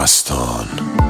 مستان.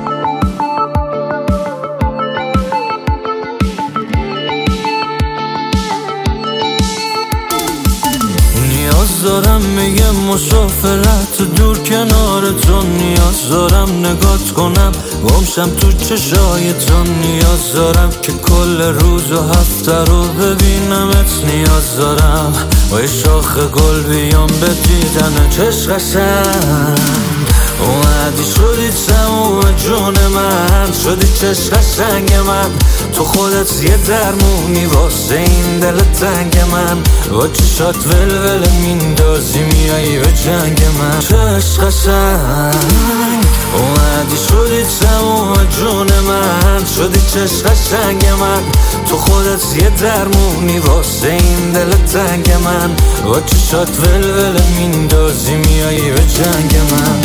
نیاز دارم میگه مسافرت دور کنار تو، نیاز دارم نگات کنم گمشم تو چشای تو، نیاز دارم که کل روز و هفته رو ببینمت، نیاز دارم با یه شاخ گل بیام به دیدن چشم قشنگ. اومدی شدی تموم جون من، شدی چشم قشنگ من، تو خودت یه درمونی واسه این دل تنگ من، با چشات ولول میندازی میایی به جنگ من. چشم قشنگ اومدی شدی تموم جون من، شدی چشم قشنگ من، تو خودت یه درمونی واسه این دل تنگ من، با چشات ولول میندازی میایی به جنگ من.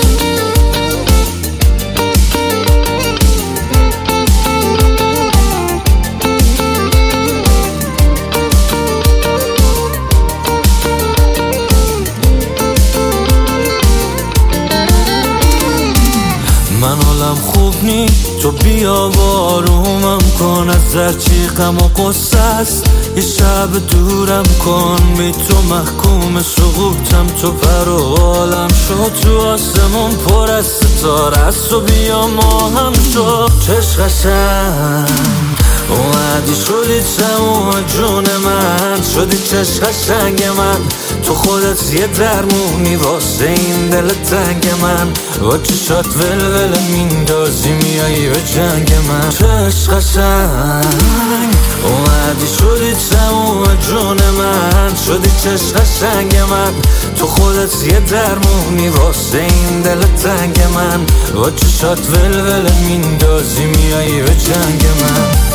من حالم خوب نی، تو بیا بارومم کن، از هرچی غم و قصه است یه شب دورم کن، بی تو محکوم سقوطم، تو پر و بالم شد، تو آسمون پر از ستاره است و بیا ما هم شد. چشم قشنگ اومدی شدی تموم جون من، شدی چشم قشنگ من، تو خودت یه درمونی واسه این دل تنگ من، با چشات ولول میندازی میایی به جنگ من. چشم قشنگ اومدی شدی تموم جون من، شدی چشم قشنگ من، تو خودت یه درمونی واسه این دل تنگ من، با چشات ولول میندازی میایی به جنگ من.